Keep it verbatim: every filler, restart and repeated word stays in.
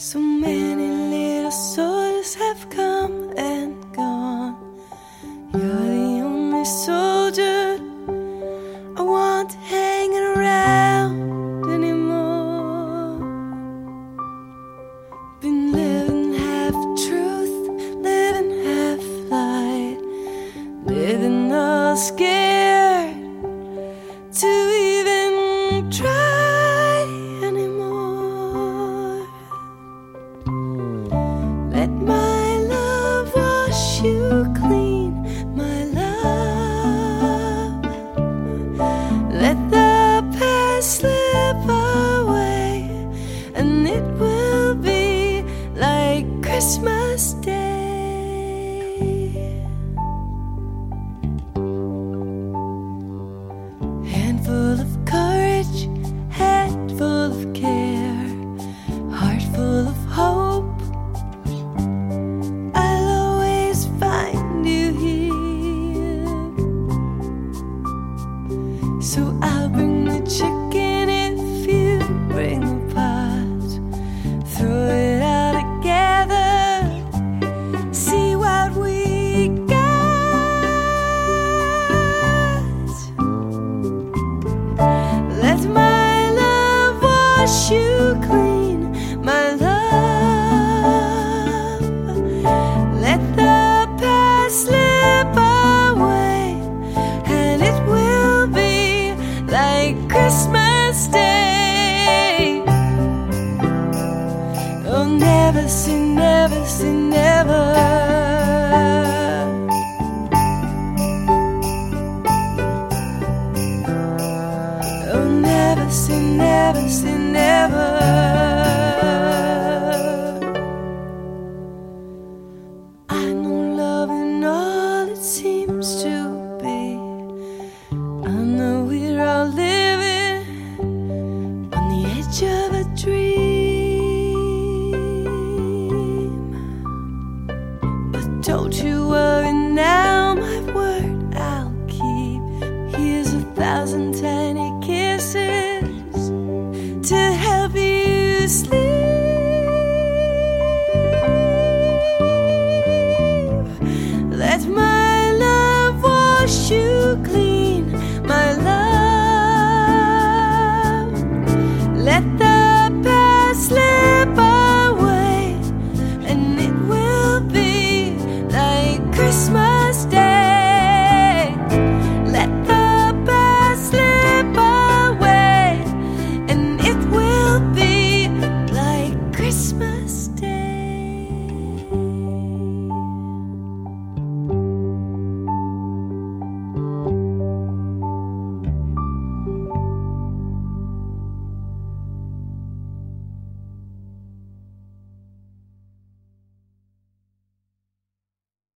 So many little soldiers have come and gone. You're the only soldier I want hanging around anymore. Been living half truth, living half light, living all scared to even try anymore. Let my love wash you clean, my love. Let the past slip away, and it will be like Christmas Day. Handful of courage, head full of care, heart full of hope. I'll always find you here. So I'll bring the chicken if you bring the pot. Throw it all together, see what we got. Let my love wash you clean, my love. Let the past slip away, and it will be like Christmas Day. Oh, never say never, say never. Oh, never say never, say never. I know love and all it seems to be. I know we're all living